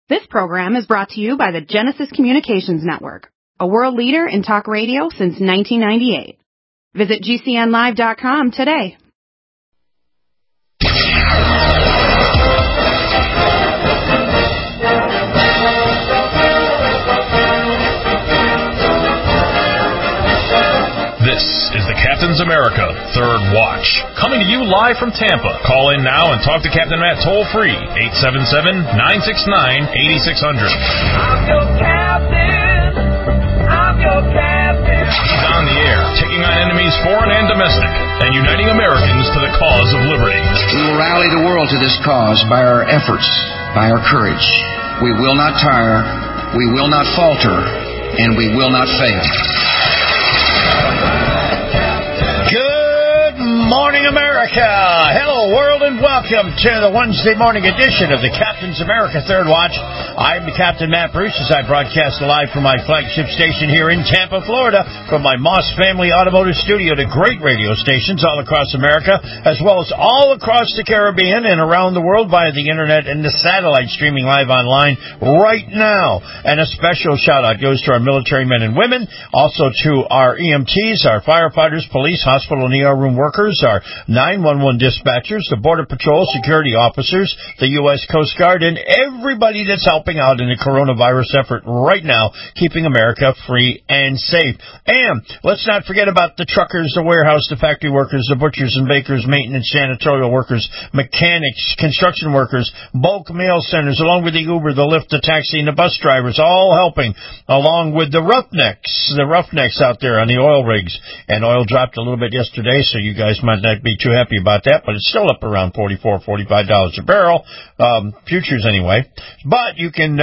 This program is brought to you by the Genesis Communications Network, a world leader in talk radio since 1998. Visit GCNlive.com today. This is the Captain's America Third Watch, coming to you live from Tampa. Call in now and talk to Captain Matt toll-free, 877-969-8600. I'm your captain. I'm your captain. He's on the air, taking on enemies foreign and domestic, and uniting Americans to the cause of liberty. We will rally the world to this cause by our efforts, by our courage. We will not tire, we will not falter, and we will not fail. Good morning, America. Hello, world, and welcome to the Wednesday morning edition of the Captain's America Third Watch. I'm the Captain Matt Bruce as I broadcast live from my flagship station here in Tampa, Florida, from my Moss Family Automotive Studio to great radio stations all across America, as well as all across the Caribbean and around the world via the internet and the satellite streaming live online right now. And a special shout-out goes to our military men and women, also to our EMTs, our firefighters, police, hospital and ER room workers, our 911 dispatchers, the Border Patrol security officers, the U.S. Coast Guard, and everybody that's helping out in the coronavirus effort right now, keeping America free and safe. And let's not forget about the truckers, the warehouse, the factory workers, the butchers and bakers, maintenance, janitorial workers, mechanics, construction workers, bulk mail centers, along with the Uber, the Lyft, the taxi, and the bus drivers, all helping, along with the roughnecks out there on the oil rigs. And oil dropped a little bit yesterday, so you guys might not be too happy about that, but it's still up around $44, $45 a barrel, futures anyway. But you can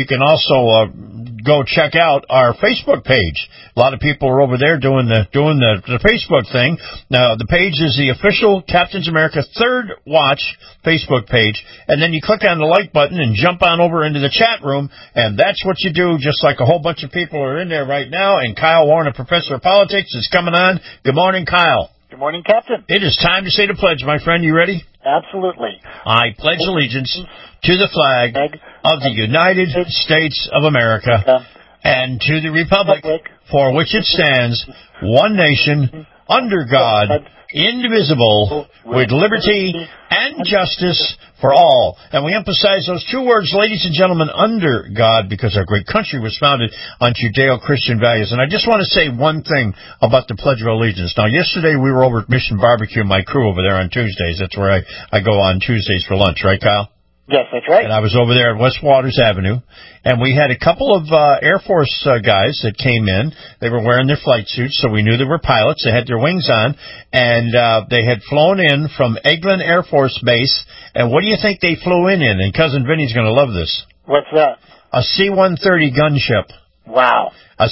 also go check out our Facebook page. A lot of people are over there doing the Facebook thing. Now, the page is the official Captain's America Third Watch Facebook page, and then you click on the like button and jump on over into the chat room, and that's what you do, just like a whole bunch of people are in there right now, and Kyle Warren, a professor of politics, is coming on. Good morning, Kyle. Good morning, Captain. It is time to say the pledge, my friend. You ready? Absolutely. I pledge allegiance to the flag of the United States of America and to the republic for which it stands, one nation, under God, indivisible, with liberty and justice for all. And we emphasize those two words, ladies and gentlemen, under God, because our great country was founded on Judeo-Christian values. And I just want to say one thing about the Pledge of Allegiance. Now, yesterday we were over at Mission Barbecue, my crew over there on Tuesdays. That's where I go on Tuesdays for lunch, right, Kyle? Yes, that's right. And I was over there at West Waters Avenue, and we had a couple of Air Force guys that came in. They were wearing their flight suits, so we knew they were pilots. They had their wings on, and they had flown in from Eglin Air Force Base. And what do you think they flew in? And Cousin Vinny's going to love this. What's that? A C-130 gunship. Wow. A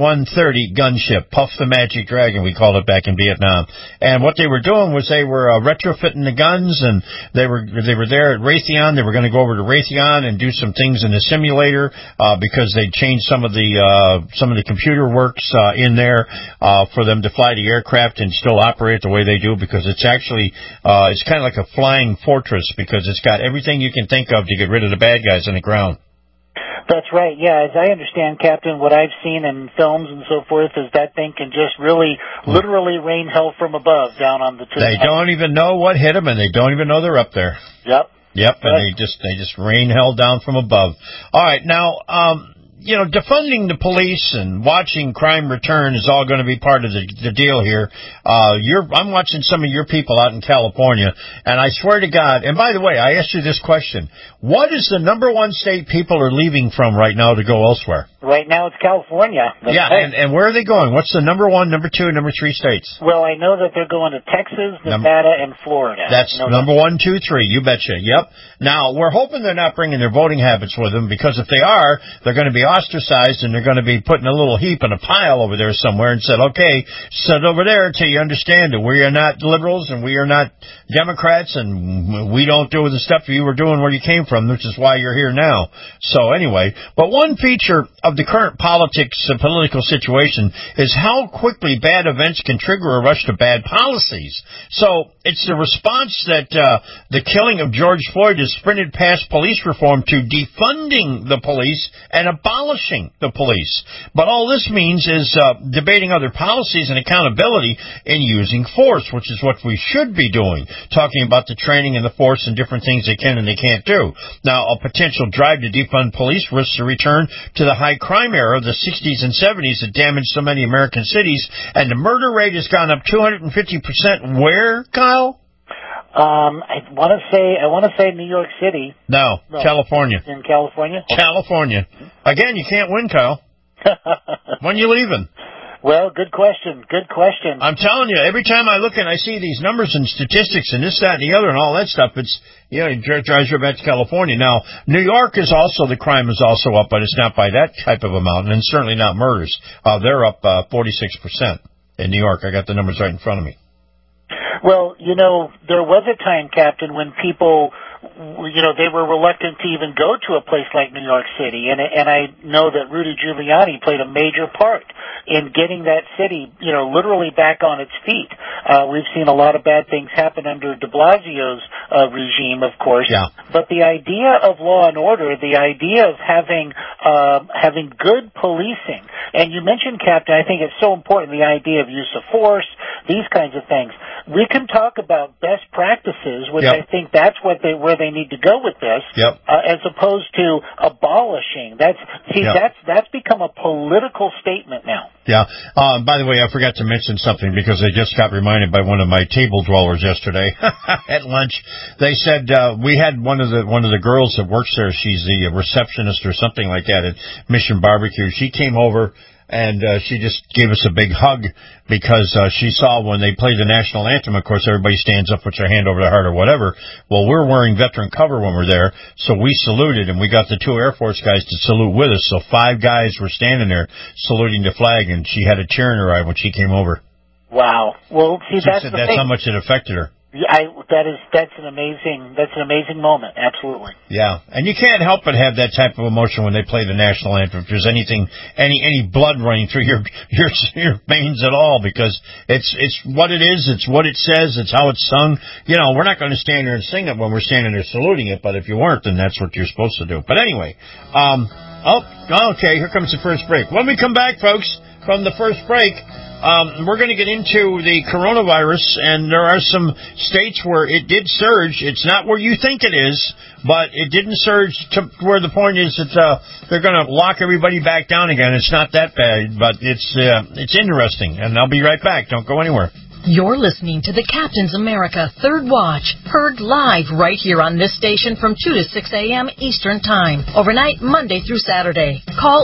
C-130 gunship, Puff the Magic Dragon, we called it back in Vietnam. And what they were doing was they were retrofitting the guns, and they were there at Raytheon. They were going to go over to Raytheon and do some things in the simulator because they changed some of the computer works in there for them to fly the aircraft and still operate the way they do, because it's actually it's kind of like a flying fortress, because it's got everything you can think of to get rid of the bad guys on the ground. That's right. Yeah, as I understand, Captain, what I've seen in films and so forth is that thing can just really, literally rain hell from above down on the tree. They don't even know what hit them, and they don't even know they're up there. Yep. And they just rain hell down from above. All right, now, defunding the police and watching crime return is all going to be part of the deal here. I'm watching some of your people out in California, and I swear to God, and by the way, I asked you this question. What is the number one state people are leaving from right now to go elsewhere? Right now it's California. And where are they going? What's the number one, number two, and number three states? Well, I know that they're going to Texas, Nevada, and Florida. That's number 1, 2, 3. You betcha. Yep. Now, we're hoping they're not bringing their voting habits with them, because if they are, they're going to be ostracized, and they're going to be put in a little heap in a pile over there somewhere and said, okay, sit over there until you understand that we are not liberals and we are not Democrats, and we don't do the stuff you were doing where you came from, which is why you're here now. So anyway, but one feature of of the current political situation is how quickly bad events can trigger a rush to bad policies. So it's the response that the killing of George Floyd has sprinted past police reform to defunding the police and abolishing the police. But all this means is debating other policies and accountability in using force, which is what we should be doing, talking about the training and the force and different things they can and they can't do. Now, a potential drive to defund police risks a return to the high crime era of the 60s and 70s that damaged so many American cities, and the murder rate has gone up 250%. Where, Kyle? I want to say New York City. No, California. In California? California. Again, you can't win, Kyle. When you leaving? Well, good question. Good question. I'm telling you, every time I look and I see these numbers and statistics and this, that, and the other and all that stuff, it drives you back to California. Now, New York is also, the crime is also up, but it's not by that type of amount, and certainly not murders. They're up 46% in New York. I got the numbers right in front of me. Well, there was a time, Captain, when people, they were reluctant to even go to a place like New York City, and I know that Rudy Giuliani played a major part in getting that city, literally back on its feet. We've seen a lot of bad things happen under de Blasio's regime, of course. Yeah. But the idea of law and order, the idea of having good policing, and you mentioned, Captain, I think it's so important, the idea of use of force, these kinds of things. We can talk about best practices, which I think that's where they need to go with this, as opposed to abolishing. That's become a political statement now. Yeah. By the way, I forgot to mention something because I just got reminded by one of my table dwellers yesterday at lunch. They said we had one of the girls that works there. She's the receptionist or something like that at Mission Barbecue. She came over and she just gave us a big hug because she saw when they play the national anthem, of course, everybody stands up, puts their hand over their heart or whatever. Well, we're wearing veteran cover when we're there, so we saluted, and we got the 2 Air Force guys to salute with us. So 5 guys were standing there saluting the flag, and she had a tear in her eye when she came over. Wow. Well, see, that's the thing. How much it affected her. That's an amazing moment. Absolutely. Yeah, and you can't help but have that type of emotion when they play the national anthem. If there's anything, any blood running through your veins at all, because it's what it is, it's what it says, it's how it's sung. We're not going to stand there and sing it when we're standing there saluting it, but if you weren't, then that's what you're supposed to do. But anyway, okay, here comes the first break. When we come back, folks, from the first break, we're going to get into the coronavirus, and there are some states where it did surge. It's not where you think it is, but it didn't surge to where the point is that they're going to lock everybody back down again. It's not that bad, but it's interesting, and I'll be right back. Don't go anywhere. You're listening to the Captain's America Third Watch, heard live right here on this station from 2 to 6 a.m. Eastern Time, overnight Monday through Saturday. Call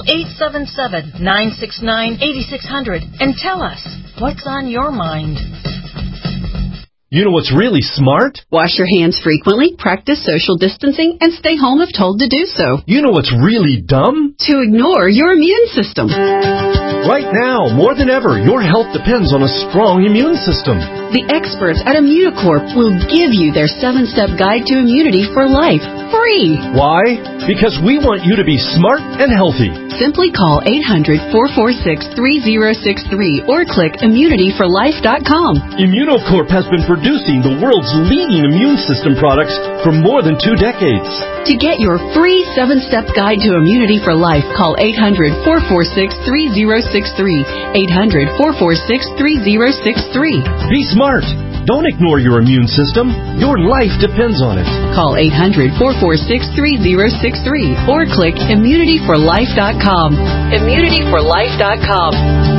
877-969-8600 and tell us what's on your mind. You know what's really smart? Wash your hands frequently, practice social distancing, and stay home if told to do so. You know what's really dumb? To ignore your immune system. Right now, more than ever, your health depends on a strong immune system. The experts at Immunocorp will give you their 7-step guide to immunity for life, free. Why? Because we want you to be smart and healthy. Simply call 800-446-3063 or click immunityforlife.com. Immunocorp has been producing the world's leading immune system products for more than 2 decades. To get your free 7-step guide to immunity for life, call 800-446-3063. 800-446-3063. Be smart. Don't ignore your immune system. Your life depends on it. Call 800-446-3063 or click immunityforlife.com. Immunityforlife.com.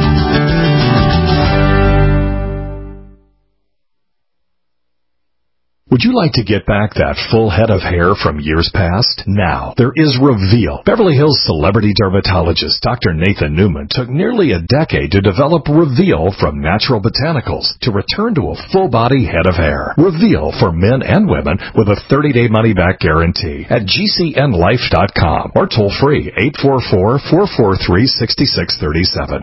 Would you like to get back that full head of hair from years past? Now, there is Reveal. Beverly Hills celebrity dermatologist Dr. Nathan Newman took nearly a decade to develop Reveal from natural botanicals to return to a full-body head of hair. Reveal for men and women with a 30-day money-back guarantee at GCNlife.com or toll-free 844-443-6637.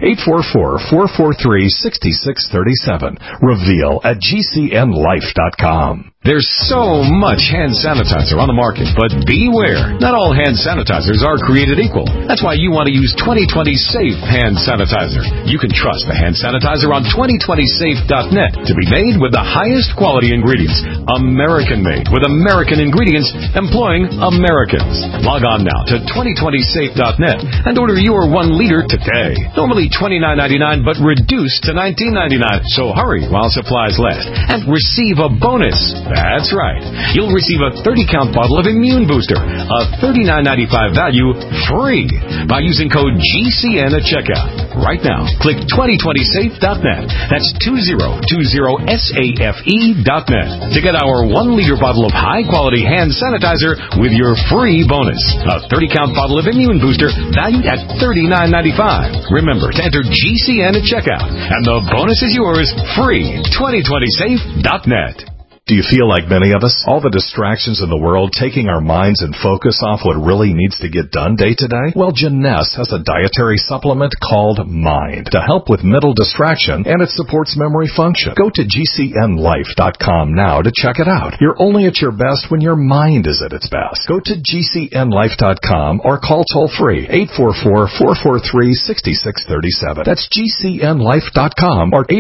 844-443-6637. Reveal at GCNlife.com. There's so much hand sanitizer on the market, but beware. Not all hand sanitizers are created equal. That's why you want to use 2020 Safe Hand Sanitizer. You can trust the hand sanitizer on 2020safe.net to be made with the highest quality ingredients. American-made with American ingredients employing Americans. Log on now to 2020safe.net and order your 1 liter today. Normally $29.99, but reduced to $19.99. So hurry while supplies last and receive a bonus. That's right. You'll receive a 30-count bottle of Immune Booster, a $39.95 value, free by using code GCN at checkout. Right now, click 2020safe.net. That's 2020safe.net to get our 1 liter bottle of high-quality hand sanitizer with your free bonus. A 30-count bottle of Immune Booster valued at $39.95. Remember to enter GCN at checkout, and the bonus is yours free. 2020safe.net. Do you feel like many of us? All the distractions in the world taking our minds and focus off what really needs to get done day to day? Well, Jeunesse has a dietary supplement called Mind to help with mental distraction, and it supports memory function. Go to GCNlife.com now to check it out. You're only at your best when your mind is at its best. Go to GCNlife.com or call toll-free 844-443-6637. That's GCNlife.com or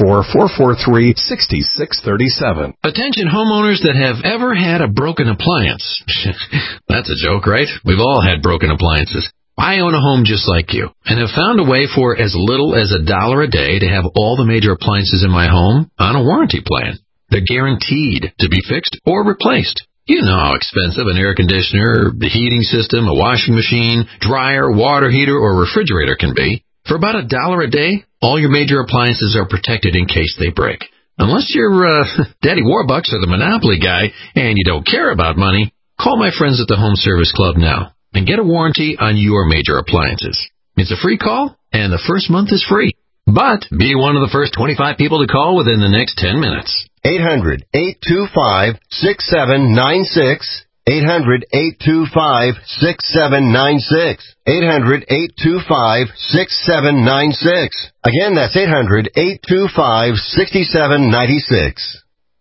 844-443-6637. Attention homeowners that have ever had a broken appliance. That's a joke, right? We've all had broken appliances. I own a home just like you and have found a way for as little as $1 a day to have all the major appliances in my home on a warranty plan. They're guaranteed to be fixed or replaced. You know how expensive an air conditioner, the heating system, a washing machine, dryer, water heater, or refrigerator can be. For about $1 a day, all your major appliances are protected in case they break. Unless you're Daddy Warbucks or the Monopoly guy and you don't care about money, call my friends at the Home Service Club now and get a warranty on your major appliances. It's a free call, and the first month is free. But be one of the first 25 people to call within the next 10 minutes. 800-825-6796. 800-825-6796. 800-825-6796. Again, that's 800-825-6796.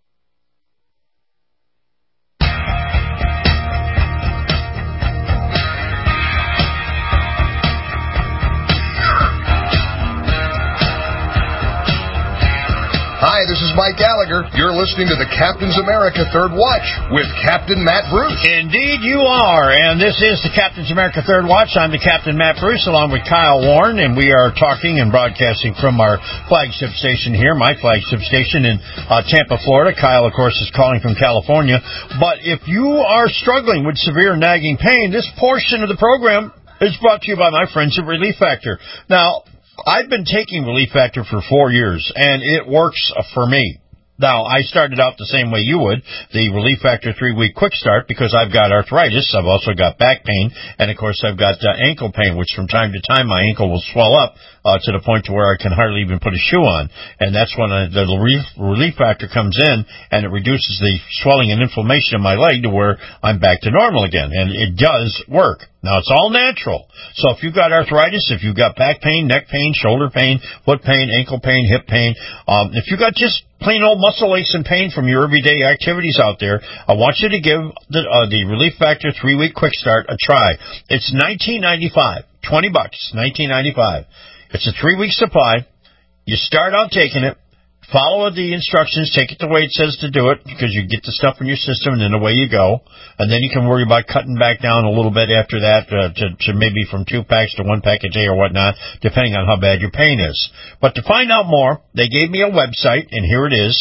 Hi, this is Mike Gallagher. You're listening to the Captain's America Third Watch with Captain Matt Bruce. Indeed you are, and this is the Captain's America Third Watch. I'm the Captain Matt Bruce along with Kyle Warren, and we are talking and broadcasting from our flagship station here, my flagship station in Tampa, Florida. Kyle, of course, is calling from California. But if you are struggling with severe nagging pain, this portion of the program is brought to you by my friends at Relief Factor. Now, I've been taking Relief Factor for 4 years, and it works for me. Now, I started out the same way you would, the Relief Factor 3-week quick start, because I've got arthritis. I've also got back pain, and, of course, I've got ankle pain, which from time to time my ankle will swell up to the point to where I can hardly even put a shoe on. And that's when the Relief Factor comes in, and it reduces the swelling and inflammation in my leg to where I'm back to normal again. And it does work. Now, it's all natural. So if you've got arthritis, if you've got back pain, neck pain, shoulder pain, foot pain, ankle pain, hip pain, if you've got just plain old muscle aches and pain from your everyday activities out there, I want you to give the Relief Factor 3-week quick start a try. It's $19.95, $20, $19.95. It's a 3-week supply. You start out taking it. Follow the instructions. Take it the way it says to do it, because you get the stuff in your system, and then away you go. And then you can worry about cutting back down a little bit after that to maybe from 2 packs to 1 pack a day or whatnot, depending on how bad your pain is. But to find out more, they gave me a website, and here it is,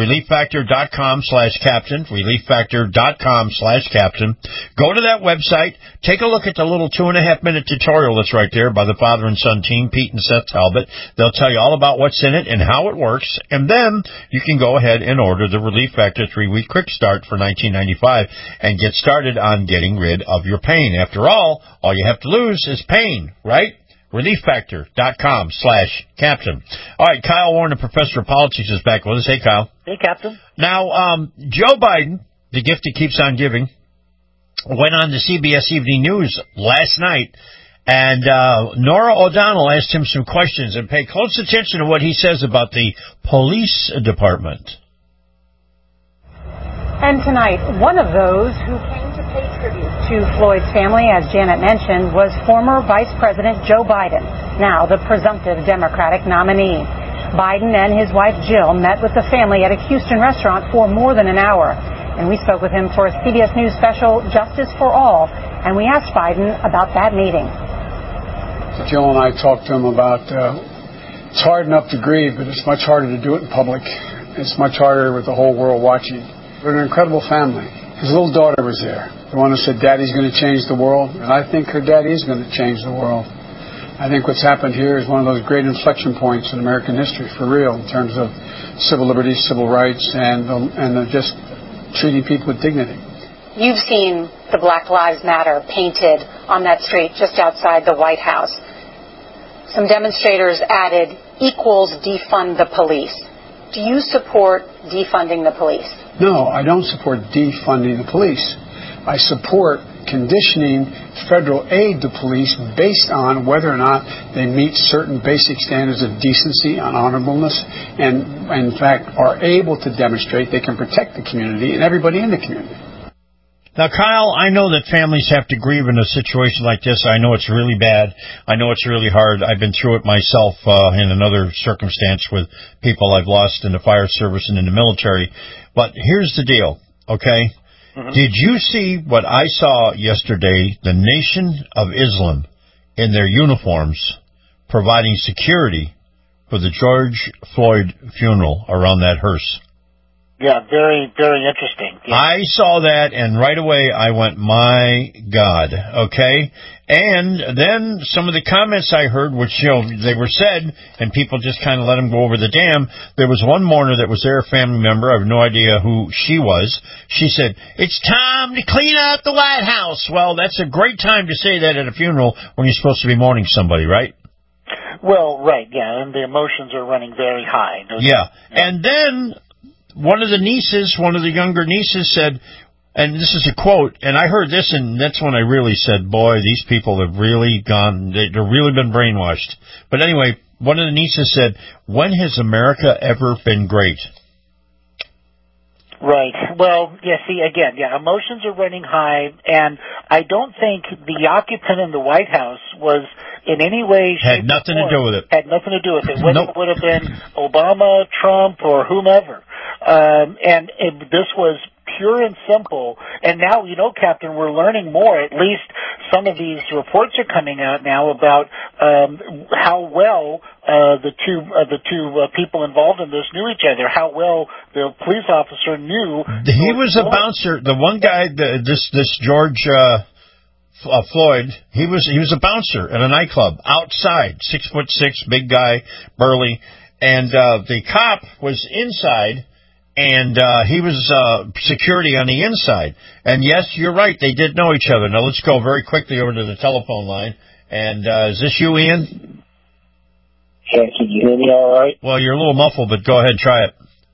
relieffactor.com/captain, relieffactor.com/captain. Go to that website. Take a look at the little 2.5-minute tutorial that's right there by the father and son team, Pete and Seth Talbot. They'll tell you all about what's in it and how it works. And then you can go ahead and order the Relief Factor 3-week quick start for $19.95 and get started on getting rid of your pain. After all you have to lose is pain, right? relieffactor.com/captain. All right, Kyle Warren, the professor of politics, is back with us. Hey, Kyle. Hey, Captain. Now, Joe Biden, the gift he keeps on giving, went on the CBS Evening News last night, and Nora O'Donnell asked him some questions, and pay close attention to what he says about the police department. And tonight, one of those who came to pay tribute to Floyd's family, as Janet mentioned, was former Vice President Joe Biden, now the presumptive Democratic nominee. Biden and his wife Jill met with the family at a Houston restaurant for more than an hour. And we spoke with him for a CBS News special, Justice for All, and we asked Biden about that meeting. Jill and I talked to him about it's hard enough to grieve, but it's much harder to do it in public. It's much harder with the whole world watching. We're an incredible family. His little daughter was there, the one who said, Daddy's going to change the world, and I think her daddy is going to change the world. I think what's happened here is one of those great inflection points in American history, for real, in terms of civil liberties, civil rights, and just treating people with dignity. You've seen the Black Lives Matter painted on that street just outside the White House. Some demonstrators added, equals defund the police. Do you support defunding the police? No, I don't support defunding the police. I support conditioning federal aid to police based on whether or not they meet certain basic standards of decency and honorableness and, in fact, are able to demonstrate they can protect the community and everybody in the community. Now, Kyle, I know that families have to grieve in a situation like this. I know it's really bad. I know it's really hard. I've been through it myself in another circumstance with people I've lost in the fire service and in the military. But here's the deal, okay? Mm-hmm. Did you see what I saw yesterday? The Nation of Islam in their uniforms providing security for the George Floyd funeral around that hearse. Yeah, very, very interesting. Yeah. I saw that, and right away I went, my God, okay? And then some of the comments I heard, which, they were said, and people just kind of let them go over the dam. There was one mourner that was there, a family member. I have no idea who she was. She said, it's time to clean out the White House. Well, that's a great time to say that at a funeral when you're supposed to be mourning somebody, right? Well, right, yeah, and the emotions are running very high. Yeah, and then one of the younger nieces said, and this is a quote, and I heard this, and that's when I really said, boy, these people have really they've really been brainwashed. But anyway, one of the nieces said, when has America ever been great? Right. Well, emotions are running high, and I don't think the occupant in the White House was in any way... Had nothing to do with it. Had nothing to do with it. Whether it would have been Obama, Trump, or whomever. This was pure and simple. And now, Captain, we're learning more. At least some of these reports are coming out now about how well the two people involved in this knew each other. How well the police officer knew. He was a bouncer. The one guy, this George Floyd, he was a bouncer at a nightclub outside. 6'6", big guy, burly, and the cop was inside. And he was security on the inside. And, yes, you're right. They did know each other. Now, let's go very quickly over to the telephone line. And is this you, Ian? Yeah, can you hear me all right? Well, you're a little muffled, but go ahead. Try it.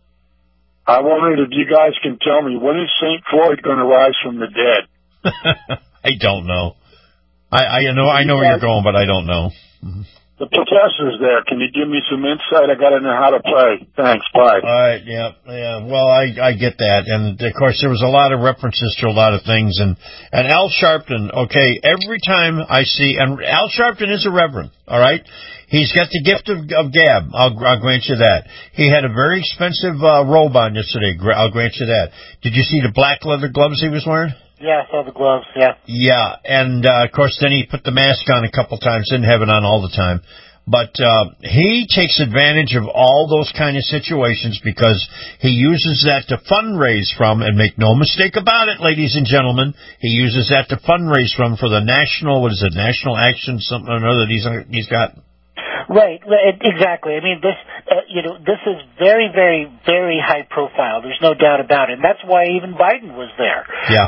I wondered if you guys can tell me, when is St. Floyd going to rise from the dead? I don't know. I know where you're going, but I don't know. Mm-hmm. The professor's there. Can you give me some insight? I got to know how to play. Thanks. Bye. All right. Yeah. Well, I get that. And, of course, there was a lot of references to a lot of things. And Al Sharpton, okay, every time I see, and Al Sharpton is a reverend, all right? He's got the gift of gab. I'll grant you that. He had a very expensive robe on yesterday. I'll grant you that. Did you see the black leather gloves he was wearing? Yeah, I saw the gloves, yeah. Yeah, and, of course, then he put the mask on a couple times, didn't have it on all the time. But he takes advantage of all those kind of situations because he uses that to fundraise from, and make no mistake about it, ladies and gentlemen, he uses that to fundraise from for the national action, something or another that he's got. Right, exactly. I mean, this is very, very, very high profile. There's no doubt about it. And that's why even Biden was there. Yeah.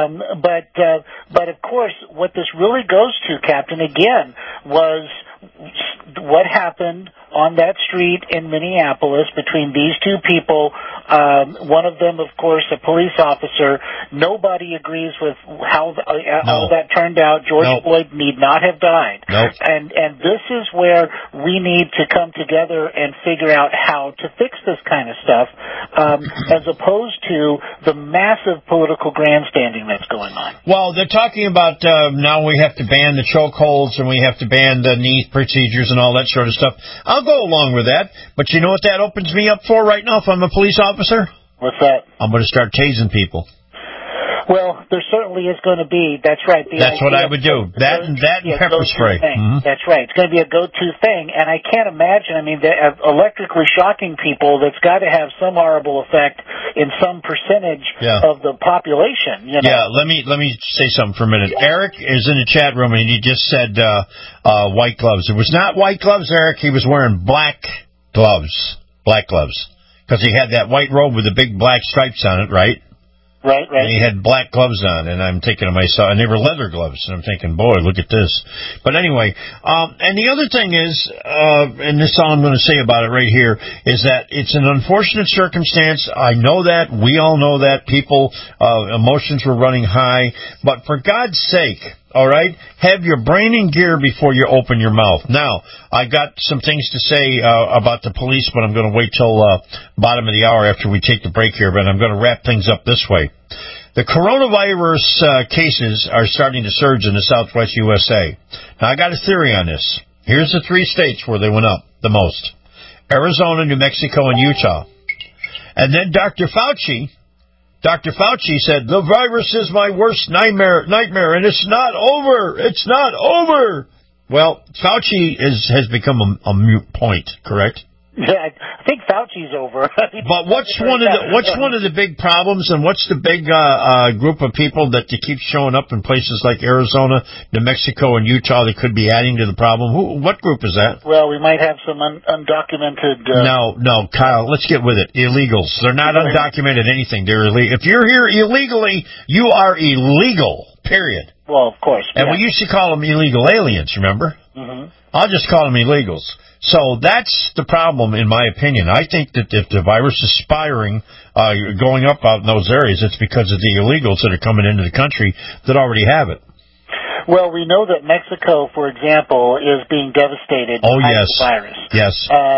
But of course, what this really goes to, Captain, again, was what happened on that street in Minneapolis between these two people One of them, of course, a police officer. Nobody agrees with how all that turned out. George Floyd need not have died. And this is where we need to come together and figure out how to fix this kind of stuff, as opposed to the massive political grandstanding that's going on. Well, they're talking about now we have to ban the chokeholds and we have to ban the knee procedures and all that sort of stuff. I'll go along with that, but you know what that opens me up for right now if I'm a police officer? What's that? I'm going to start tasing people. Well, there certainly is going to be. That's right. That's what I would do. That and pepper spray. Mm-hmm. That's right. It's going to be a go-to thing, and I can't imagine. I mean, electrically shocking people. That's got to have some horrible effect in some percentage of the population. You know? Yeah. Let me say something for a minute. Eric is in the chat room, and he just said white gloves. It was not white gloves, Eric. He was wearing black gloves, because he had that white robe with the big black stripes on it, right? Right. And he had black gloves on, and I'm thinking to myself, and they were leather gloves, and I'm thinking, boy, look at this. But anyway, and the other thing is, and this is all I'm going to say about it right here, is that it's an unfortunate circumstance. I know that. We all know that. People, emotions were running high. But for God's sake, all right, have your brain in gear before you open your mouth. Now, I got some things to say about the police, but I'm going to wait till bottom of the hour after we take the break here. But I'm going to wrap things up this way. The coronavirus cases are starting to surge in the Southwest USA. Now, I got a theory on this. Here's the 3 states where they went up the most: Arizona, New Mexico, and Utah. And then Dr. Fauci said, the virus is my worst nightmare, and it's not over. It's not over. Well, Fauci has become a moot point, correct? Yeah, I think Fauci's over. But what's one of the big problems, and what's the big group of people that keep showing up in places like Arizona, New Mexico, and Utah that could be adding to the problem? What group is that? Well, we might have some undocumented... No, Kyle, let's get with it. Illegals. They're not undocumented anything. They're illegal. If you're here illegally, you are illegal, period. Well, of course. And we used to call them illegal aliens, remember? Mm-hmm. I'll just call them illegals. So that's the problem, in my opinion. I think that if the virus is spiraling, going up out in those areas, it's because of the illegals that are coming into the country that already have it. Well, we know that Mexico, for example, is being devastated by the virus. Yes.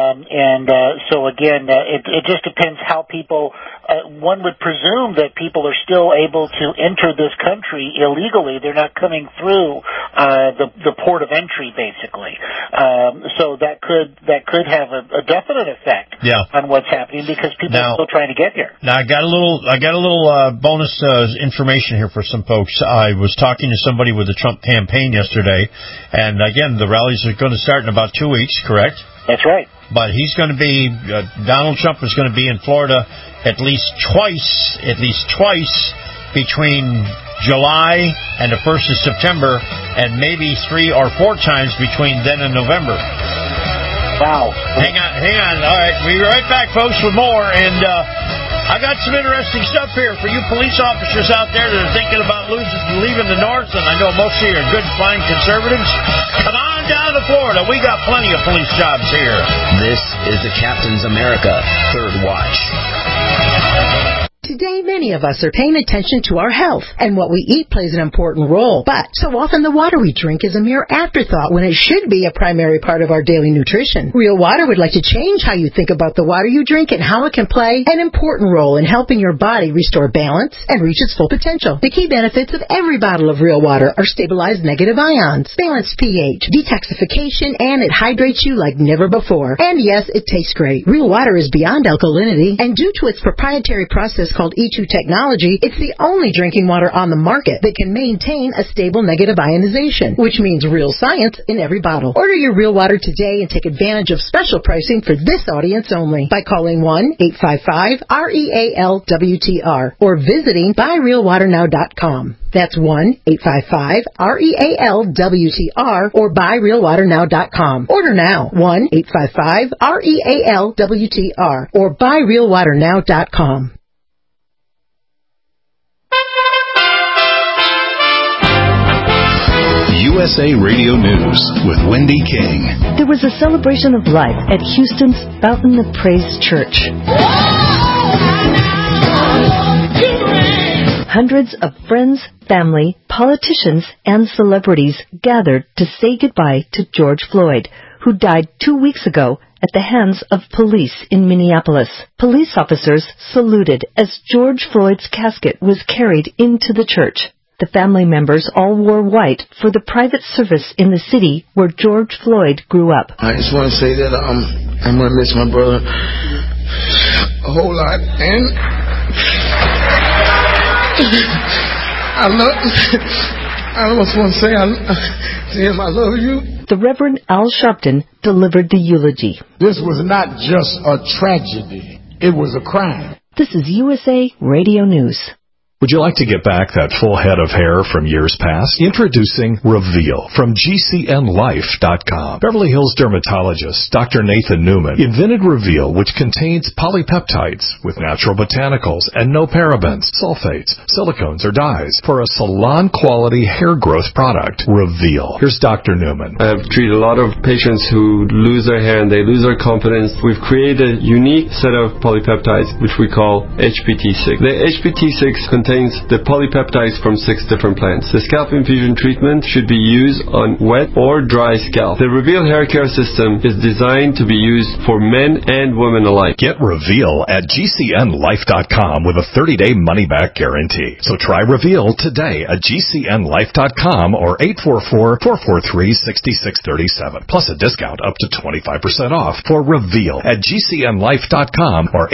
So again, it just depends how people. One would presume that people are still able to enter this country illegally. They're not coming through the port of entry, basically. So that could have a definite effect on what's happening because people are still trying to get here. Now I got a little bonus information here for some folks. I was talking to somebody with the Trump campaign yesterday, and again, the rallies are going to start in about 2 weeks, correct? That's right. But he's going to be, Donald Trump is going to be in Florida at least twice between July and the 1st of September, and maybe 3 or 4 times between then and November. Wow. Hang on. All right, we'll be right back, folks, with more, and I got some interesting stuff here for you police officers out there that are thinking about leaving the North, and I know most of you are good, fine conservatives. Come on down to Florida. We got plenty of police jobs here. This is the Captain's America Third Watch. Today, many of us are paying attention to our health, and what we eat plays an important role. But so often the water we drink is a mere afterthought when it should be a primary part of our daily nutrition. Real Water would like to change how you think about the water you drink and how it can play an important role in helping your body restore balance and reach its full potential. The key benefits of every bottle of Real Water are stabilized negative ions, balanced pH, detoxification, and it hydrates you like never before. And yes, it tastes great. Real Water is beyond alkalinity, and due to its proprietary process called E2 technology, it's the only drinking water on the market that can maintain a stable negative ionization, which means real science in every bottle. Order your Real Water today and take advantage of special pricing for this audience only by calling 1-855-REAL-WTR or visiting buyrealwaternow.com. That's 1-855-REAL-WTR or buyrealwaternow.com. Order now, 1-855-REAL-WTR or buyrealwaternow.com. USA Radio News with Wendy King. There was a celebration of life at Houston's Fountain of Praise Church. Hundreds of friends, family, politicians, and celebrities gathered to say goodbye to George Floyd, who died 2 weeks ago at the hands of police in Minneapolis. Police officers saluted as George Floyd's casket was carried into the church. The family members all wore white for the private service in the city where George Floyd grew up. I just want to say that I'm going to miss my brother a whole lot, and I just want to say to him, I love you. The Reverend Al Sharpton delivered the eulogy. This was not just a tragedy. It was a crime. This is USA Radio News. Would you like to get back that full head of hair from years past? Introducing Reveal from GCNLife.com. Beverly Hills dermatologist Dr. Nathan Newman invented Reveal, which contains polypeptides with natural botanicals and no parabens, sulfates, silicones, or dyes for a salon-quality hair growth product. Reveal. Here's Dr. Newman. I've treated a lot of patients who lose their hair and they lose their confidence. We've created a unique set of polypeptides, which we call HPT6. The HPT6 contains the polypeptides from 6 different plants. The scalp infusion treatment should be used on wet or dry scalp. The Reveal hair care system is designed to be used for men and women alike. Get Reveal at GCNLife.com with a 30-day money-back guarantee. So try Reveal today at GCNLife.com or 844-443-6637. Plus a discount up to 25% off for Reveal at GCNLife.com or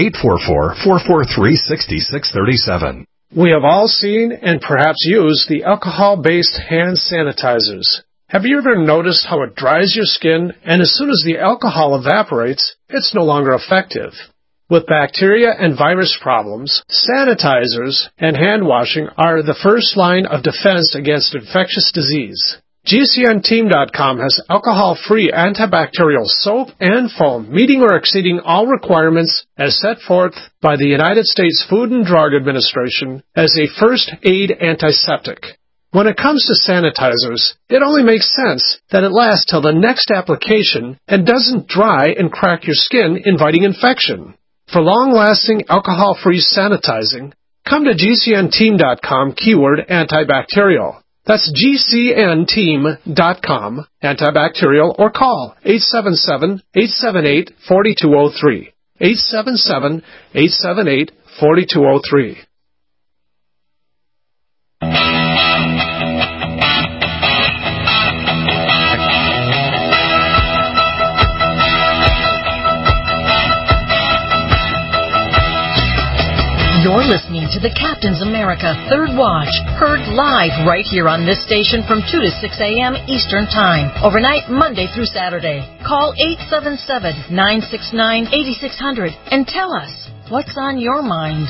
844-443-6637. We have all seen and perhaps used the alcohol-based hand sanitizers. Have you ever noticed how it dries your skin, and as soon as the alcohol evaporates, it's no longer effective? With bacteria and virus problems, sanitizers and hand washing are the first line of defense against infectious disease. GCNteam.com has alcohol-free antibacterial soap and foam, meeting or exceeding all requirements as set forth by the United States Food and Drug Administration as a first-aid antiseptic. When it comes to sanitizers, it only makes sense that it lasts till the next application and doesn't dry and crack your skin, inviting infection. For long-lasting alcohol-free sanitizing, come to GCNteam.com keyword antibacterial. That's GCNteam.com, antibacterial, or call 877-878-4203. 877-878-4203. You're listening to the Captain's America Third Watch, heard live right here on this station from 2 to 6 a.m. Eastern Time, overnight Monday through Saturday. Call 877-969-8600 and tell us what's on your mind.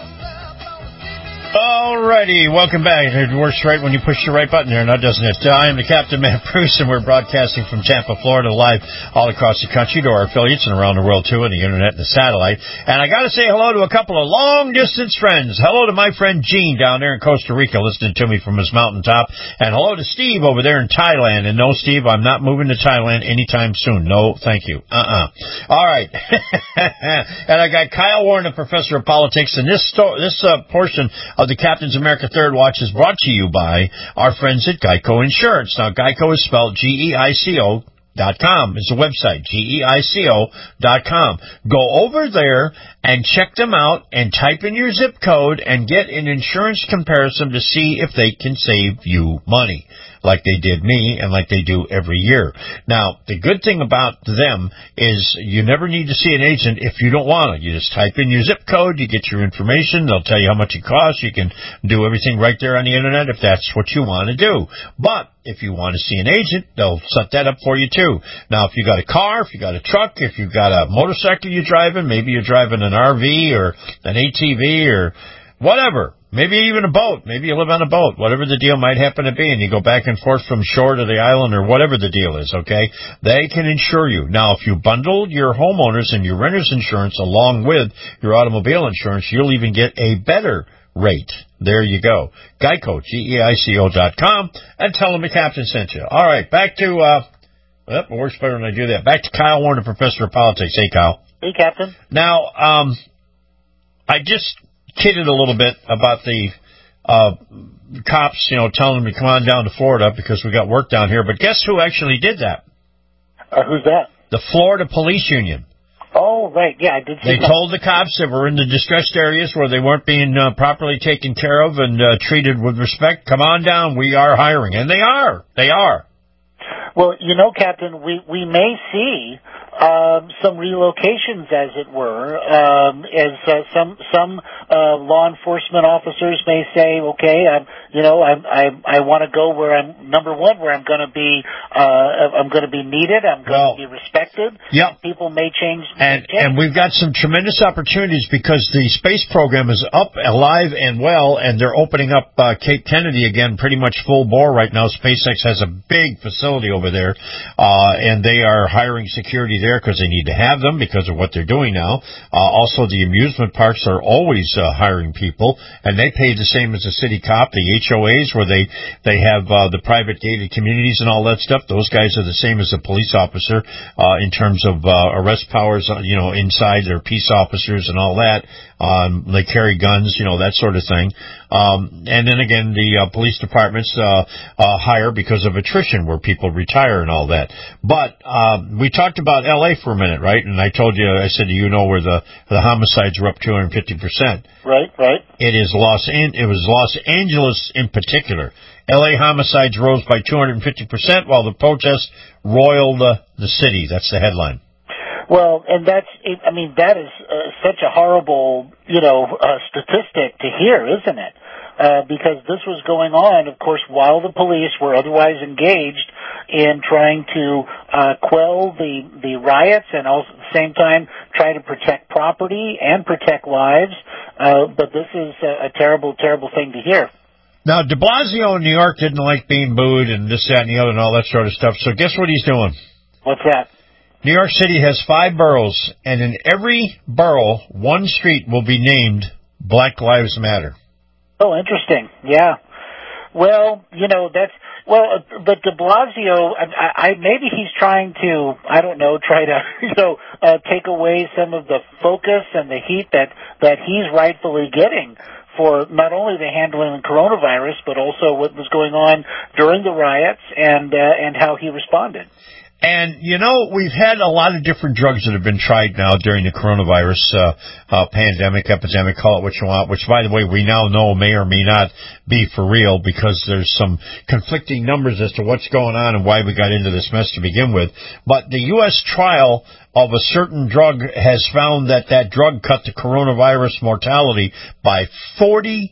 Alrighty, welcome back. It works right when you push the right button there, now doesn't it? I am the Captain Matt Bruce, and we're broadcasting from Tampa, Florida, live all across the country to our affiliates and around the world, too, on the Internet and the satellite. And I got to say hello to a couple of long-distance friends. Hello to my friend Gene down there in Costa Rica listening to me from his mountaintop. And hello to Steve over there in Thailand. And no, Steve, I'm not moving to Thailand anytime soon. No, thank you. All right. And I got Kyle Warren, a professor of politics, and this portion of the Captain's America Third Watch is brought to you by our friends at Geico Insurance. Now, Geico is spelled GEICO.com. It's a website, GEICO.com. Go over there and check them out and type in your zip code and get an insurance comparison to see if they can save you money, like they did me and like they do every year. Now, the good thing about them is you never need to see an agent if you don't want to. You just type in your zip code, you get your information, they'll tell you how much it costs. You can do everything right there on the Internet if that's what you want to do. But if you want to see an agent, they'll set that up for you too. Now, if you got a car, if you got a truck, if you've got a motorcycle you're driving, maybe you're driving an RV or an ATV or whatever, maybe even a boat, maybe you live on a boat, whatever the deal might happen to be, and you go back and forth from shore to the island or whatever the deal is, okay, they can insure you. Now, if you bundle your homeowners and your renter's insurance along with your automobile insurance, you'll even get a better rate. There you go. Geico, GEICO.com, and tell them the Captain sent you. All right, back to, it works better when I do that. Back to Kyle Warren, professor of politics. Hey, Kyle. Hey, Captain. Now, I just kidded a little bit about the cops, telling them to come on down to Florida because we got work down here. But guess who actually did that? Who's that? The Florida Police Union. Oh, right. Yeah, I did see They told the cops that were in the distressed areas where they weren't being properly taken care of and treated with respect, come on down, we are hiring. And they are. They are. Well, Captain, we may see some relocations, as it were, as some law enforcement officers may say, okay, I want to go where I'm where I'm going to be needed, I'm going to be respected. Yep. People may change. And we've got some tremendous opportunities because the space program is up, alive, and well, and they're opening up Cape Kennedy again, pretty much full bore right now. SpaceX has a big facility over there, and they are hiring security there because they need to have them because of what they're doing now. Also, the amusement parks are always hiring people, and they pay the same as the city cop. The HOAs, where they have the private gated communities and all that stuff, those guys are the same as a police officer in terms of arrest powers, inside. They're peace officers and all that. They carry guns, that sort of thing. And then again, the police departments hire because of attrition, where people retire and all that. But we talked about L.A. for a minute, right? And I told you, I said, where the homicides were up 250%. Right. It was Los Angeles in particular. L.A. homicides rose by 250%, while the protests roiled the city. That's the headline. Well, and that is such a horrible, statistic to hear, isn't it? Because this was going on, of course, while the police were otherwise engaged in trying to quell the riots and also at the same time try to protect property and protect lives. But this is a terrible, terrible thing to hear. Now, de Blasio in New York didn't like being booed and this, that, and the other and all that sort of stuff. So guess what he's doing? What's that? New York City has 5 boroughs, and in every borough, one street will be named Black Lives Matter. Oh, interesting. Yeah. Well, but de Blasio, maybe he's trying to, try to, take away some of the focus and the heat that he's rightfully getting for not only the handling of coronavirus, but also what was going on during the riots and how he responded. And, we've had a lot of different drugs that have been tried now during the coronavirus pandemic, epidemic, call it what you want, which, by the way, we now know may or may not be for real because there's some conflicting numbers as to what's going on and why we got into this mess to begin with. But the U.S. trial of a certain drug has found that drug cut the coronavirus mortality by 40%.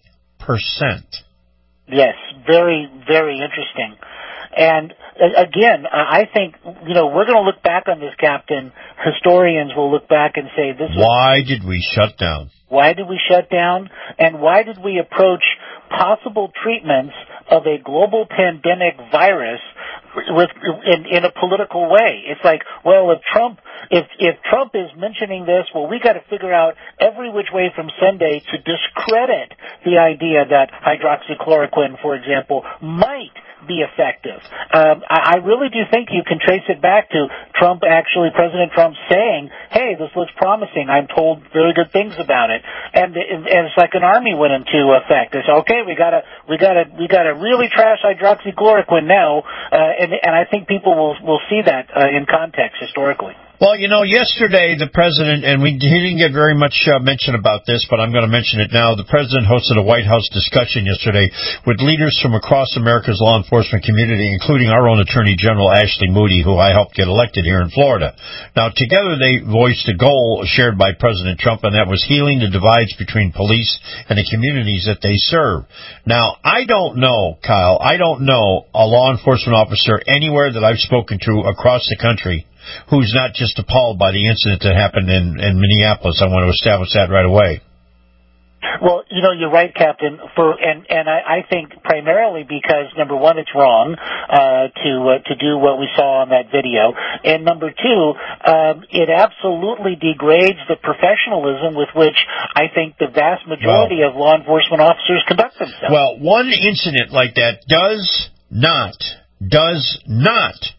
Yes, very, very interesting. And again, I think, we're going to look back on this, Captain. Historians will look back and say, why did we shut down? Why did we shut down? And why did we approach possible treatments of a global pandemic virus in a political way? It's like, well, if Trump is mentioning this, well, we got to figure out every which way from Sunday to discredit the idea that hydroxychloroquine, for example, might be effective. I really do think you can trace it back to President Trump saying, hey, this looks promising. I'm told very good things about it. And it's like an army went into effect. It's okay, we gotta really trash hydroxychloroquine now. And I think people will see that in context historically. Well, yesterday the president, and he didn't get very much mention about this, but I'm going to mention it now. The president hosted a White House discussion yesterday with leaders from across America's law enforcement community, including our own Attorney General Ashley Moody, who I helped get elected here in Florida. Now, together they voiced a goal shared by President Trump, and that was healing the divides between police and the communities that they serve. Now, I don't know, Kyle, a law enforcement officer anywhere that I've spoken to across the country who's not just appalled by the incident that happened in Minneapolis. I want to establish that right away. Well, you're right, Captain. And I think primarily because number one, it's wrong to do what we saw on that video, and number two, it absolutely degrades the professionalism with which I think the vast majority of law enforcement officers conduct themselves. Well, one incident like that does not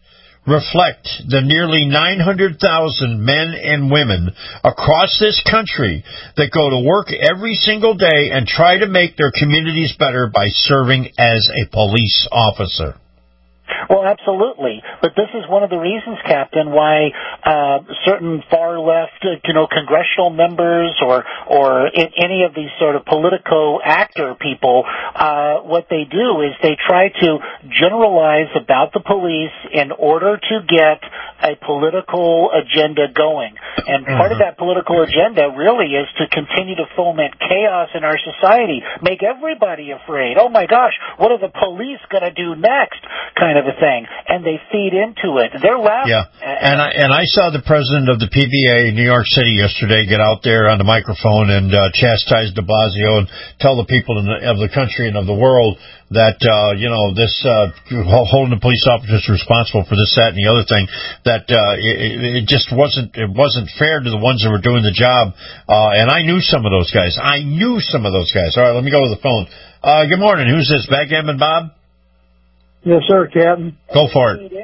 reflect the nearly 900,000 men and women across this country that go to work every single day and try to make their communities better by serving as a police officer. Well, absolutely. But this is one of the reasons, Captain, why certain far-left, congressional members or any of these sort of politico actor people, what they do is they try to generalize about the police in order to get a political agenda going. And part of that political agenda really is to continue to foment chaos in our society, make everybody afraid. Oh, my gosh, what are the police going to do next? Kind of a thing, and they feed into it. They're laughing. Yeah, and I saw the president of the PBA in New York City yesterday get out there on the microphone and chastise de Blasio and tell the people of the country and of the world that this holding the police officers responsible for this, that, and the other thing, that it just wasn't fair to the ones that were doing the job. And I knew some of those guys. All right, let me go to the phone. Good morning. Who's this? Backgammon Bob? Yes, sir, Captain. Go for it.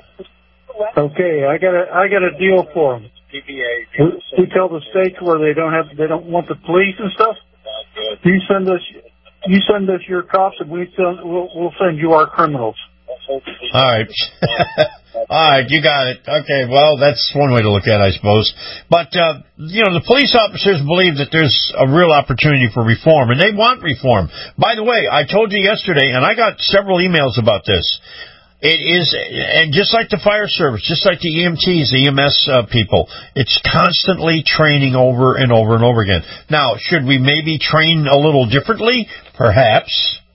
Okay, I got a deal for them. We tell the states where they don't want the police and stuff. You send us your cops, and we'll send you our criminals. All right. All right, you got it. Okay, well, that's one way to look at it, I suppose. But, the police officers believe that there's a real opportunity for reform, and they want reform. By the way, I told you yesterday, and I got several emails about this. It is, and just like the fire service, just like the EMTs, the EMS people, it's constantly training over and over and over again. Now, should we maybe train a little differently? Perhaps,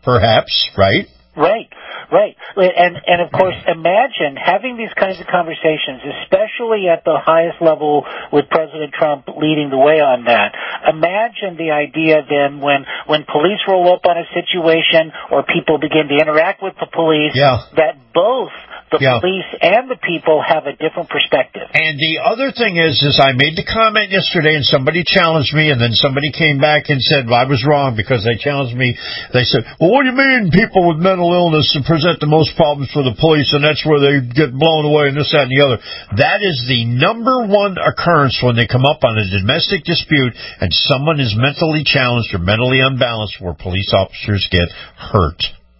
right? Right. And of course, imagine having these kinds of conversations, especially at the highest level with President Trump leading the way on that. Imagine the idea then when police roll up on a situation or people begin to interact with the police, that both the police and the people have a different perspective. And the other thing is I made the comment yesterday and somebody challenged me, and then somebody came back and said, well, I was wrong because they challenged me. They said, well, what do you mean people with mental illness present the most problems for the police, and that's where they get blown away and this, that, and the other. That is the number one occurrence when they come up on a domestic dispute and someone is mentally challenged or mentally unbalanced, where police officers get hurt.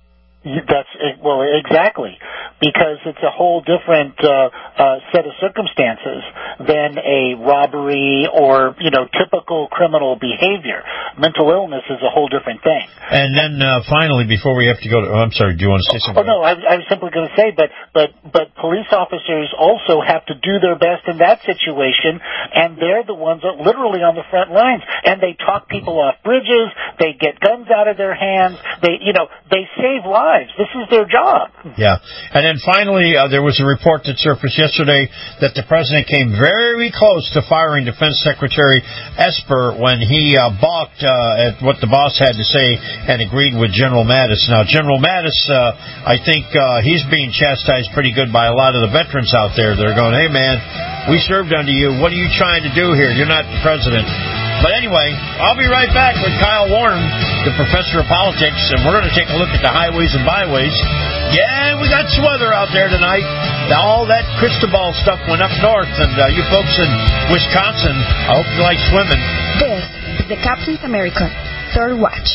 Exactly, because it's a whole different set of circumstances than a robbery or typical criminal behavior. Mental illness is a whole different thing. And then finally, before we have to go to, I'm sorry, do you want to say something? Oh no, I was simply going to say, but police officers also have to do their best in that situation, and they're the ones that literally on the front lines, and they talk people off bridges, they get guns out of their hands, they save lives. This is their job. Yeah. And then finally, there was a report that surfaced yesterday that the president came very close to firing Defense Secretary Esper when he balked at what the boss had to say and agreed with General Mattis. Now, General Mattis, I think he's being chastised pretty good by a lot of the veterans out there. They're going, hey, man, we served under you. What are you trying to do here? You're not the president. But anyway, I'll be right back with Kyle Warren, the professor of politics, and we're going to take a look at the highways and byways. Yeah, we got some weather out there tonight. All that Cristobal stuff went up north, and you folks in Wisconsin, I hope you like swimming. This is the Captain's America Third Watch.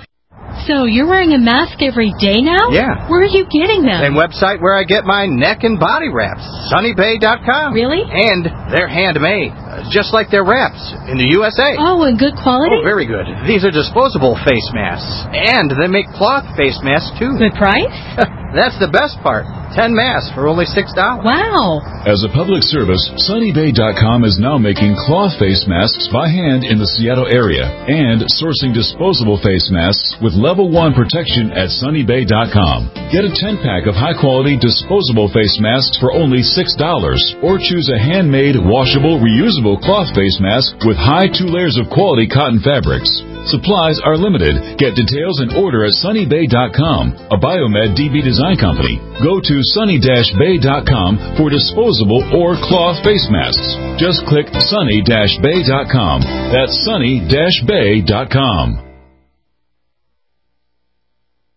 So you're wearing a mask every day now? Yeah. Where are you getting them? Same website where I get my neck and body wraps, sunnybay.com. Really? And they're handmade, just like their wraps in the USA. Oh, and good quality? Oh, very good. These are disposable face masks, and they make cloth face masks, too. Good price? That's the best part. 10 masks for only $6. Wow. As a public service, sunnybay.com is now making cloth face masks by hand in the Seattle area and sourcing disposable face masks with level 1 protection at sunnybay.com. Get a 10-pack of high-quality disposable face masks for only $6, or choose a handmade, washable, reusable cloth face mask with high 2 layers of quality cotton fabrics. Supplies are limited. Get details and order at sunnybay.com, a Biomed DB design company. Go to sunny-bay.com for disposable or cloth face masks. Just click sunny-bay.com. That's sunny-bay.com.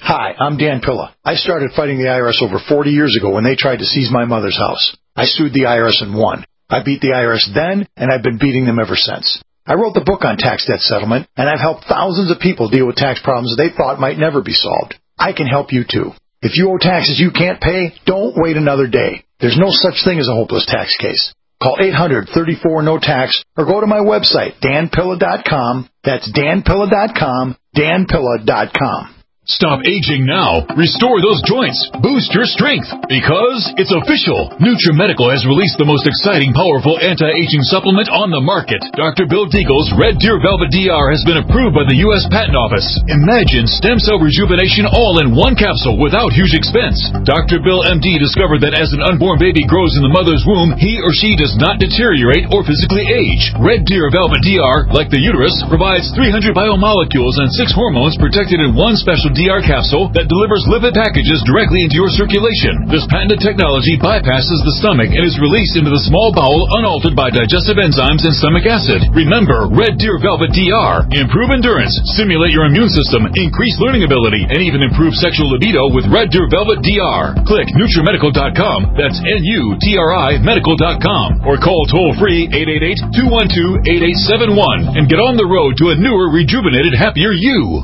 Hi, I'm Dan Pilla. I started fighting the IRS over 40 years ago when they tried to seize my mother's house. I sued the IRS and won. I beat the IRS then, and I've been beating them ever since. I wrote the book on tax debt settlement, and I've helped thousands of people deal with tax problems they thought might never be solved. I can help you too. If you owe taxes you can't pay, don't wait another day. There's no such thing as a hopeless tax case. Call 800-34-NO-TAX or go to my website, danpilla.com. That's danpilla.com, danpilla.com. Stop aging now. Restore those joints. Boost your strength. Because it's official. NutriMedical has released the most exciting, powerful anti-aging supplement on the market. Dr. Bill Deagle's Red Deer Velvet DR has been approved by the U.S. Patent Office. Imagine stem cell rejuvenation all in one capsule without huge expense. Dr. Bill MD discovered that as an unborn baby grows in the mother's womb, he or she does not deteriorate or physically age. Red Deer Velvet DR, like the uterus, provides 300 biomolecules and 6 hormones protected in one special DR capsule that delivers lipid packages directly into your circulation. This patented technology bypasses the stomach and is released into the small bowel unaltered by digestive enzymes and stomach acid. Remember, Red Deer Velvet DR. Improve endurance, stimulate your immune system, increase learning ability, and even improve sexual libido with Red Deer Velvet DR. Click NutriMedical.com, that's NUTRI Medical.com, or call toll-free 888-212-8871 and get on the road to a newer, rejuvenated, happier you.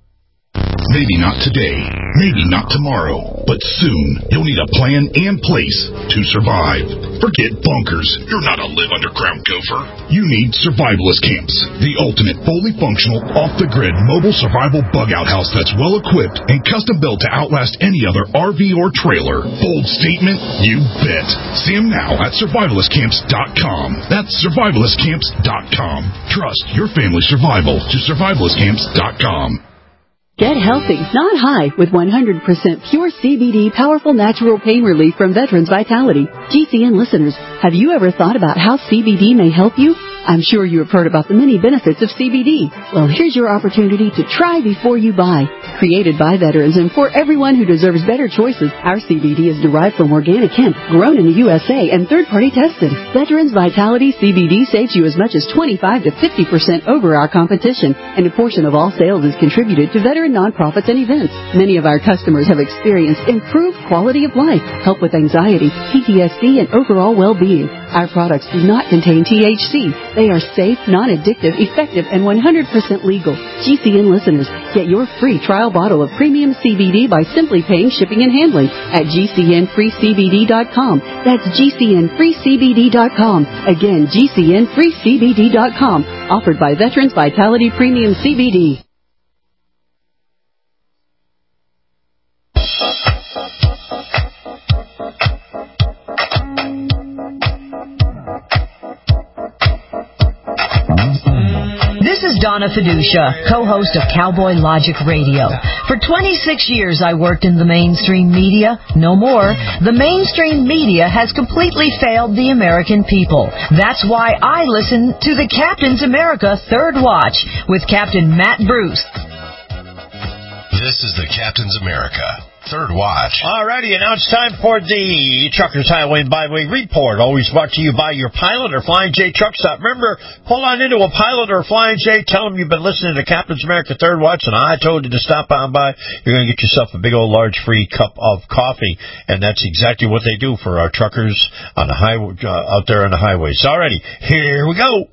Maybe not today, maybe not tomorrow, but soon you'll need a plan and place to survive. Forget bunkers. You're not a live-underground gopher. You need survivalist camps, the ultimate fully functional, off-the-grid mobile survival bug-out house that's well-equipped and custom-built to outlast any other RV or trailer. Bold statement? You bet. See them now at survivalistcamps.com. That's survivalistcamps.com. Trust your family's survival to survivalistcamps.com. Get healthy, not high, with 100% pure CBD powerful natural pain relief from Veterans Vitality. GCN listeners, have you ever thought about how CBD may help you? I'm sure you have heard about the many benefits of CBD. Well, here's your opportunity to try before you buy. Created by veterans and for everyone who deserves better choices, our CBD is derived from organic hemp, grown in the USA, and third-party tested. Veterans Vitality CBD saves you as much as 25 to 50% over our competition, and a portion of all sales is contributed to veteran nonprofits and events. Many of our customers have experienced improved quality of life, help with anxiety, PTSD, and overall well-being. Our products do not contain THC. They are safe, non-addictive, effective, and 100% legal. GCN listeners, get your free trial bottle of premium CBD by simply paying shipping and handling at GCNFreeCBD.com. That's GCNFreeCBD.com. Again, GCNFreeCBD.com. Offered by Veterans Vitality Premium CBD. This is Donna Fiducia, co-host of Cowboy Logic Radio. For 26 years I worked in the mainstream media. No more. The mainstream media has completely failed the American people. That's why I listen to the Captain's America Third Watch with Captain Matt Bruce. This is the Captain's America Third Watch. Alrighty, and now it's time for the Truckers Highway and Byway Report. Always brought to you by your Pilot or Flying J Truck Stop. Remember, pull on into a Pilot or a Flying J. Tell them you've been listening to Captain's America Third Watch, and I told you to stop on by. You're going to get yourself a big old large free cup of coffee, and that's exactly what they do for our truckers on the highway, out there on the highways. Alrighty, here we go.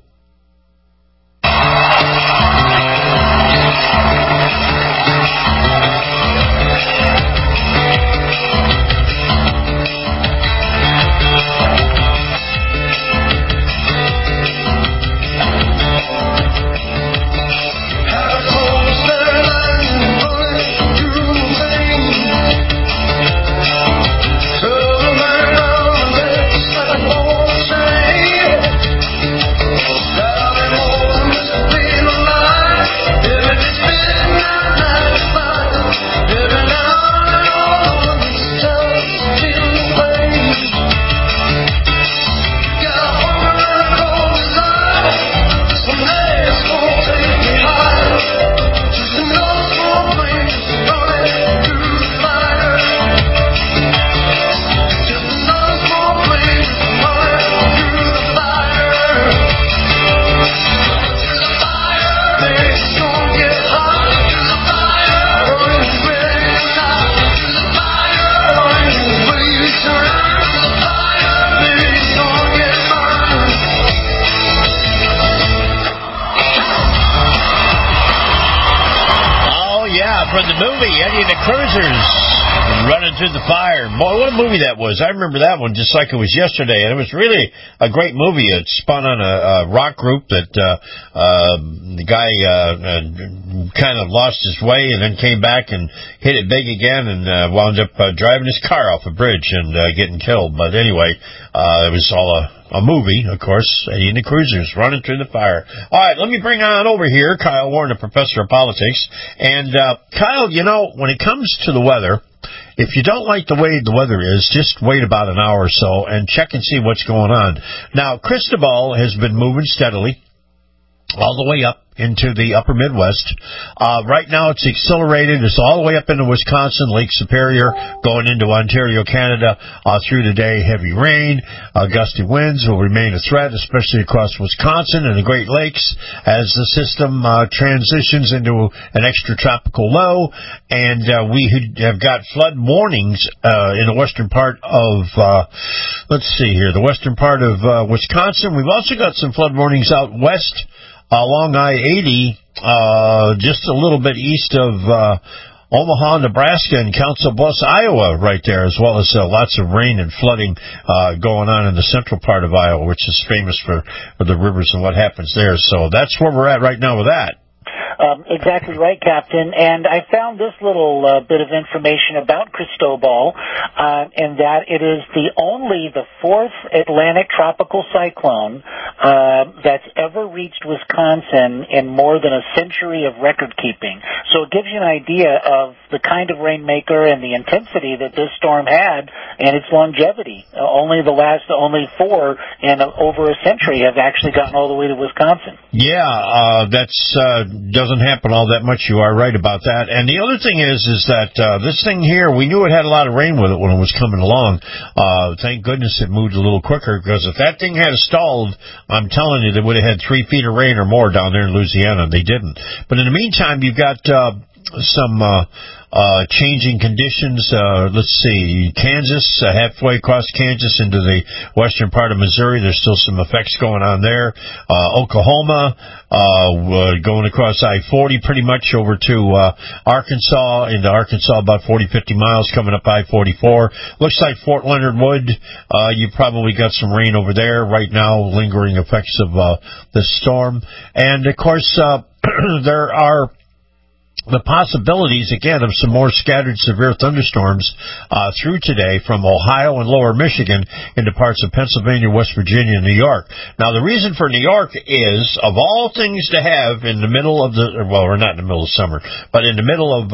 movie, Eddie and the Cruisers, Running Through the Fire. Boy, what a movie that was. I remember that one just like it was yesterday, and it was really a great movie. It spun on a rock group that the guy kind of lost his way and then came back and hit it big again and wound up driving his car off a bridge and getting killed. But anyway, it was all a movie, of course, Eddie and the Cruisers, Running Through the Fire. All right, let me bring on over here Kyle Warren, a professor of politics. And, Kyle, you know, when it comes to the weather, if you don't like the way the weather is, just wait about an hour or so and check and see what's going on. Now, Cristobal has been moving steadily all the way up into the upper Midwest. Right now it's accelerated. It's all the way up into Wisconsin, Lake Superior, going into Ontario, Canada, through the day. Heavy rain, gusty winds will remain a threat, especially across Wisconsin and the Great Lakes as the system transitions into an extratropical low. And we have got flood warnings in the western part of, let's see here, the western part of Wisconsin. We've also got some flood warnings out west along I-80, just a little bit east of Omaha, Nebraska, and Council Bluffs, Iowa, right there, as well as lots of rain and flooding going on in the central part of Iowa, which is famous for the rivers and what happens there. So that's where we're at right now with that. Exactly right, Captain. And I found this little bit of information about Cristobal, and that it is the fourth Atlantic tropical cyclone that's ever reached Wisconsin in more than a century of record keeping. So it gives you an idea of the kind of rainmaker and the intensity that this storm had and its longevity. Only four in over a century have actually gotten all the way to Wisconsin. Yeah, that's doesn't happen all that much. You are right about that. And the other thing is that this thing here, we knew it had a lot of rain with it when it was coming along. Thank goodness it moved a little quicker, because if that thing had stalled, I'm telling you, they would have had 3 feet of rain or more down there in Louisiana. They didn't. But in the meantime, you've got some changing conditions. Let's see, Kansas, halfway across Kansas into the western part of Missouri, there's still some effects going on there. Oklahoma, going across I-40 pretty much over to Arkansas, into Arkansas about 40, 50 miles, coming up I-44. Looks like Fort Leonard Wood, you probably got some rain over there right now, lingering effects of this storm. And, of course, there are the possibilities, again, of some more scattered severe thunderstorms through today from Ohio and lower Michigan into parts of Pennsylvania, West Virginia, and New York. Now, the reason for New York is, of all things to have in the middle of or not in the middle of summer, but in the middle of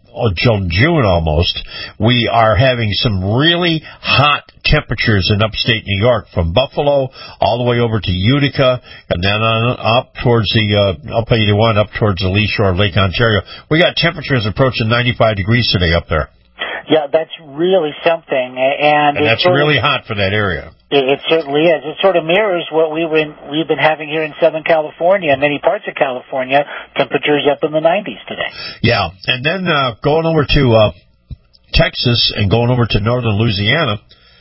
June almost, we are having some really hot temperatures in upstate New York, from Buffalo all the way over to Utica, and then up towards up 81, up towards the lee shore of Lake Ontario. We got temperatures approaching 95 degrees today up there. Yeah, that's really something, and that's really hot for that area. It certainly is. It sort of mirrors what we've been having here in Southern California, many parts of California, temperatures up in the 90s today. Yeah, and then going over to Texas and going over to northern Louisiana,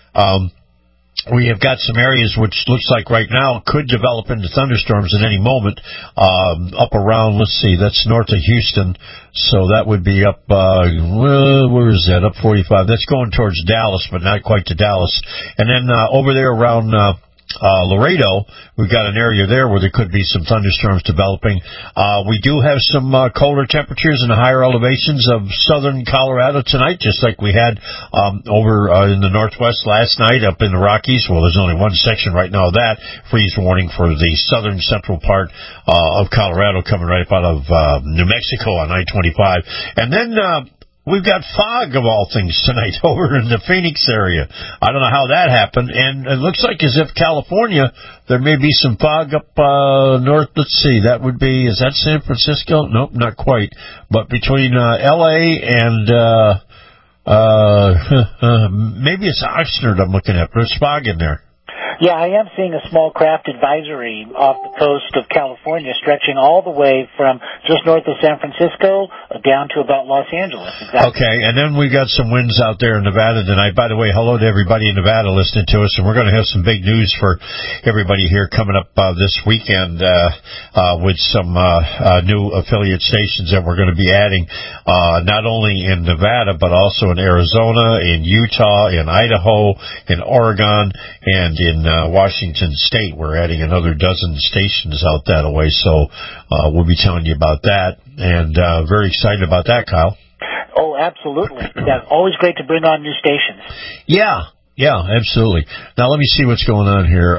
we have got some areas which looks like right now could develop into thunderstorms at any moment, up around, let's see, that's north of Houston, so that would be up, where is that, up 45, that's going towards Dallas, but not quite to Dallas, and then over there around Laredo, we've got an area there where there could be some thunderstorms developing. We do have some colder temperatures in the higher elevations of southern Colorado tonight, just like we had over in the northwest last night up in the Rockies. Well, there's only one section right now of that. Freeze warning for the southern central part of Colorado coming right up out of New Mexico on I-25. And then we've got fog, of all things, tonight over in the Phoenix area. I don't know how that happened, and it looks like as if California, there may be some fog up north. Let's see, that would be, is that San Francisco? Nope, not quite. But between L.A. and maybe it's Oxnard I'm looking at, but there's fog in there. Yeah, I am seeing a small craft advisory off the coast of California, stretching all the way from just north of San Francisco down to about Los Angeles. Exactly. Okay, and then we got some winds out there in Nevada tonight. By the way, hello to everybody in Nevada listening to us, and we're going to have some big news for everybody here coming up this weekend with some new affiliate stations that we're going to be adding, not only in Nevada, but also in Arizona, in Utah, in Idaho, in Oregon, and in Washington State. We're adding another dozen stations out that way, so we'll be telling you about that, and very excited about that, Kyle. Oh, absolutely. Yeah, always great to bring on new stations. Yeah, absolutely. Now, let me see what's going on here.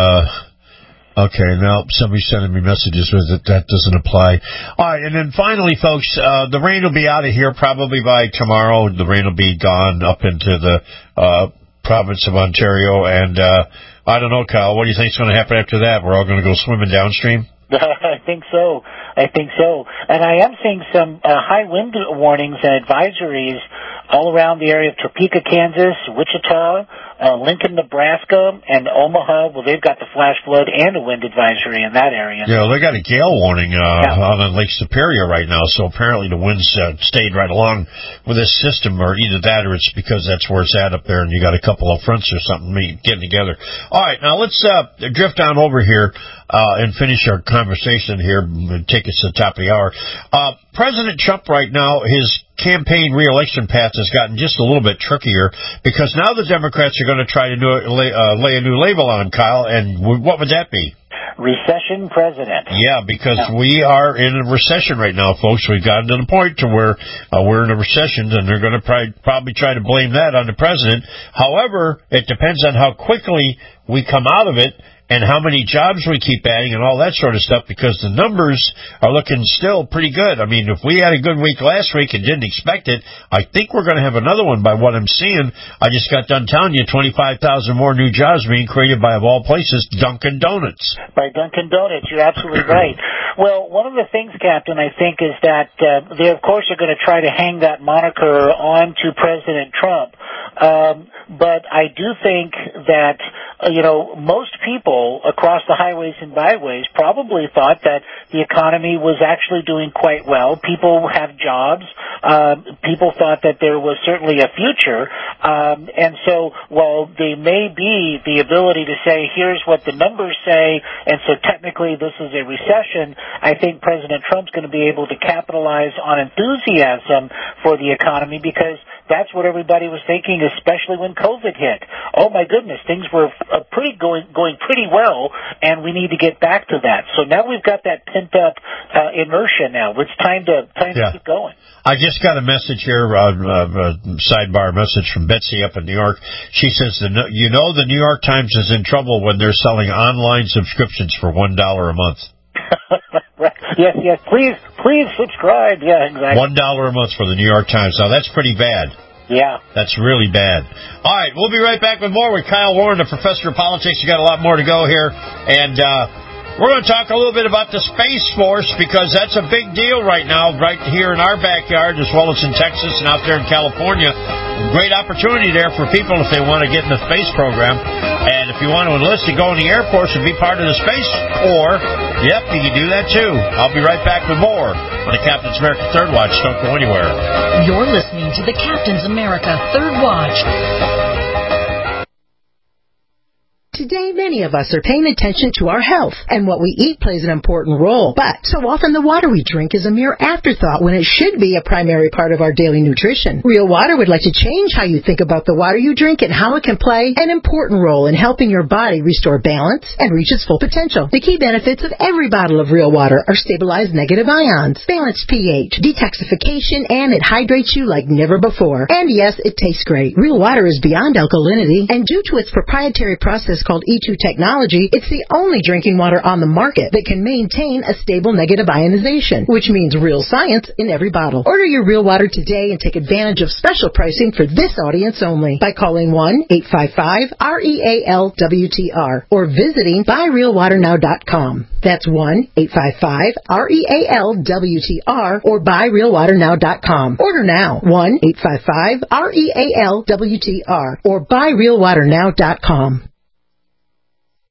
Okay, now somebody's sending me messages with it. That doesn't apply. All right, and then finally, folks, the rain will be out of here probably by tomorrow. The rain will be gone up into the province of Ontario, and I don't know, Kyle, what do you think is going to happen after that? We're all going to go swimming downstream? I think so. And I am seeing some high wind warnings and advisories all around the area of Topeka, Kansas, Wichita, Lincoln, Nebraska, and Omaha. Well, they've got the flash flood and a wind advisory in that area. Yeah, they got a gale warning on Lake Superior right now, so apparently the winds stayed right along with this system, or either that or it's because that's where it's at up there, and you got a couple of fronts or something getting together. All right, now let's drift on over here and finish our conversation here, take us to the top of the hour. President Trump right now, his campaign re-election path has gotten just a little bit trickier because now the Democrats are going to try to lay a new label on, Kyle, and what would that be? Recession president. Yeah, because we are in a recession right now, folks. We've gotten to the point to where we're in a recession, and they're going to probably try to blame that on the president. However, it depends on how quickly we come out of it and how many jobs we keep adding and all that sort of stuff, because the numbers are looking still pretty good. I mean, if we had a good week last week and didn't expect it, I think we're going to have another one by what I'm seeing. I just got done telling you 25,000 more new jobs being created by, of all places, Dunkin' Donuts. By Dunkin' Donuts, you're absolutely right. Well, one of the things, Captain, I think is that they, of course, are going to try to hang that moniker on to President Trump. But I do think that, most people across the highways and byways probably thought that the economy was actually doing quite well. People have jobs. People thought that there was certainly a future. And so while there may be the ability to say, here's what the numbers say, and so technically this is a recession, I think President Trump's going to be able to capitalize on enthusiasm for the economy, because that's what everybody was thinking, especially when COVID hit. Oh my goodness, things were going pretty well, and we need to get back to that. So now we've got that pent up inertia. Now it's time to keep going. I just got a message here, sidebar message from Betsy up in New York. She says, the New York Times is in trouble when they're selling online subscriptions for $1 a month. Right. Yes. Please subscribe. Yeah, exactly. $1 a month for the New York Times. Now, that's pretty bad. Yeah. That's really bad. All right, we'll be right back with more with Kyle Warren, the professor of politics. You got a lot more to go here. And we're going to talk a little bit about the Space Force, because that's a big deal right now, right here in our backyard, as well as in Texas and out there in California. Great opportunity there for people if they want to get in the space program. And if you want to enlist to go in the Air Force and be part of the Space Corps, yep, you can do that too. I'll be right back with more on the Captain's America Third Watch. Don't go anywhere. You're listening to the Captain's America Third Watch. Today, many of us are paying attention to our health, and what we eat plays an important role. But so often the water we drink is a mere afterthought when it should be a primary part of our daily nutrition. Real Water would like to change how you think about the water you drink and how it can play an important role in helping your body restore balance and reach its full potential. The key benefits of every bottle of Real Water are stabilized negative ions, balanced pH, detoxification, and it hydrates you like never before. And yes, it tastes great. Real Water is beyond alkalinity, and due to its proprietary process called E2 technology, it's the only drinking water on the market that can maintain a stable negative ionization, which means real science in every bottle. Order your Real Water today and take advantage of special pricing for this audience only by calling 1-855-REAL-WTR or visiting buyrealwaternow.com. That's 1-855-REAL-WTR or buyrealwaternow.com. Order now. 1-855-REAL-WTR or buyrealwaternow.com.